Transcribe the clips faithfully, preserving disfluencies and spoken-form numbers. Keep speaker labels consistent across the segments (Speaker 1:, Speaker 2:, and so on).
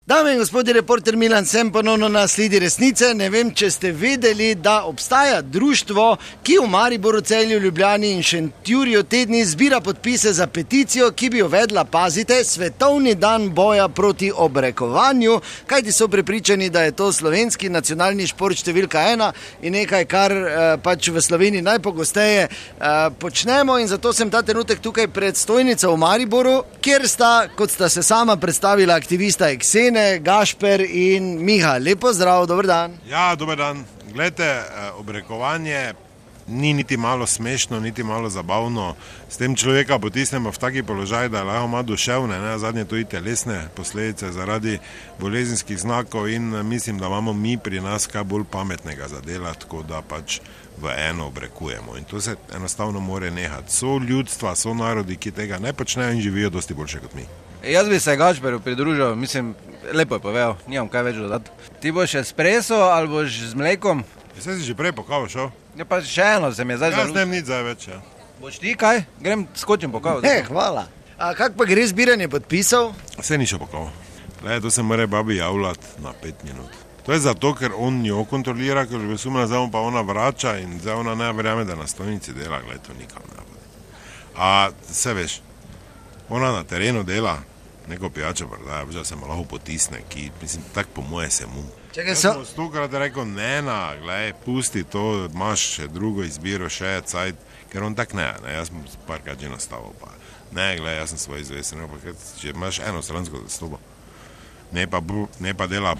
Speaker 1: Dame in gospodje, reporter Milan sem ponovno na sledi resnice. Ne vem, če ste vedeli, da obstaja društvo, ki v Mariboru, Celju, Ljubljani in Šentjurju te dni zbira podpise za peticijo, ki bi uvedla, pazite, svetovni dan boja proti obrekovanju, kajti so prepričani, da je to slovenski nacionalni šport številka ena in nekaj, kar eh, pač v Sloveniji najpogosteje eh, počnemo. In zato sem ta trenutek tukaj pred stojnico v Mariboru, kjer sta, kot sta se sama predstavila, aktivista Eksene, Gašper in Miha. Lepo zdrav, dober dan.
Speaker 2: Ja, dober dan. Glejte, obrekovanje ni niti malo smešno, niti malo zabavno. S tem človeka potisnemo v taki položaj, da lahko ima duševne, ne, zadnje tudi telesne posledice zaradi bolezenskih znakov in mislim, da imamo mi pri nas kaj bolj pametnega za delati, tako da pač v eno obrekujemo. In to se enostavno more nehati. So ljudstva, so narodi, ki tega ne počnejo in živijo dosti boljše kot mi.
Speaker 3: Jaz bi se Gašperu pridružil, mislim, lepo je povedal, nimam kaj več dodati. Ti boš espresso ali boš z mlekom?
Speaker 2: Jaz si že prej po kavo šel.
Speaker 3: Ja, pa še eno se mi je zdaj
Speaker 2: zalud. Jaz nem nič zdaj več, ja.
Speaker 3: Boš ti kaj? Grem, skočim po kavo.
Speaker 1: Ne, hvala. A kak pa gre zbiranje podpisov?
Speaker 2: Vse ni šel po kavo. Glede, to se mora babi javljati na pet minut. To je zato, ker on njo kontrolira, ker bi sumila, zdaj pa ona vrača in zdaj ona ne verjame, da na stojnici dela. Glede, to nikam ne bude. A se veš, ona na terenu dela, neko pijačo prodaja, da se mu lahko potisne, ki, mislim, tak po moje se mu.
Speaker 1: Čekaj,
Speaker 2: so... Jaz sem stokrat rekel, ne, na, gledaj, pusti to, imaš še drugo izbiro, še je cajt, ker on tak ne, ne, jaz sem parkrat že nastavil, pa ne, gledaj, jaz sem svoj izvesen, pa če imaš eno stransko zastopo, ne pa, ne pa dela.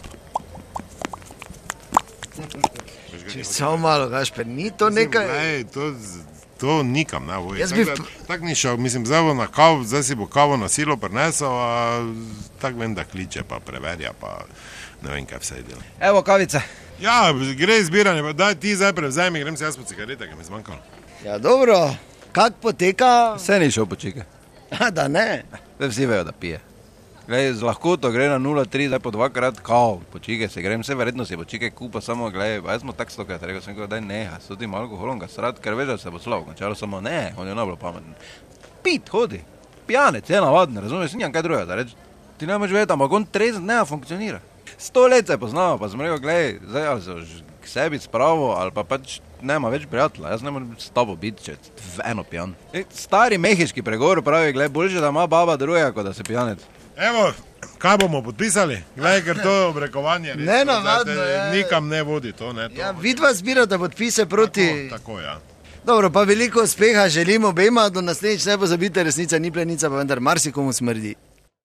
Speaker 1: Če samo malo, Gašper, ni to nekaj?
Speaker 2: Gledaj, to... To nikam ne voji.
Speaker 1: Bi...
Speaker 2: Tak, tak ni šel, mislim, zdaj bo na kav, zdaj si bo kavo na silo prinesel, a tak vem, da kliče, pa preverja, pa ne vem, kaj vse je delo.
Speaker 3: Evo kavice.
Speaker 2: Ja, gre izbiranje, pa daj ti zdaj prevzemi, grem si jaz po cigarete, ki mi zmanjkalo.
Speaker 1: Ja, dobro, kak poteka?
Speaker 3: Vse ni šel po čike.
Speaker 1: A, da ne?
Speaker 3: Vsi vejo, da pije. Glej, z lahkoto gre na nula tri, zdaj po dvakrat, kao, po čike se grem, vse verjetno si po čike kupa, samo, glej, pa jaz smo tak stokrat, rekel sem, daj neha, s tem alkoholom ga srad, ker veš, da se bo slavo končalo, samo ne, on je najbolj pameten. Pit, hodi, pijanec, je navadno, razumeš, nimam kaj drugega, da reč, ti ne moš vedeti, ampak on trezen ne funkcionira. Sto let se poznava, pa sem rekel, glej, zdaj ali se k sebi spravo, ali pa pač nema več prijatelja, jaz ne moram s tabo biti, če v eno pijan. E, stari mehiški pregovor pravi, glej, boljše, da ima baba druga, kot da se pijanec.
Speaker 2: Evo, kaj bomo podpisali? Glej, ker to obrekovanje res,
Speaker 1: ne, navadno,
Speaker 2: te, nikam ne vodi to. Ne, to
Speaker 1: ja, vidva zbirate podpise proti...
Speaker 2: Tako, tako, ja.
Speaker 1: Dobro, pa veliko uspeha želimo obema, do naslednjič ne pozabite, resnica ni plenica, pa vendar marsikomu smrdi.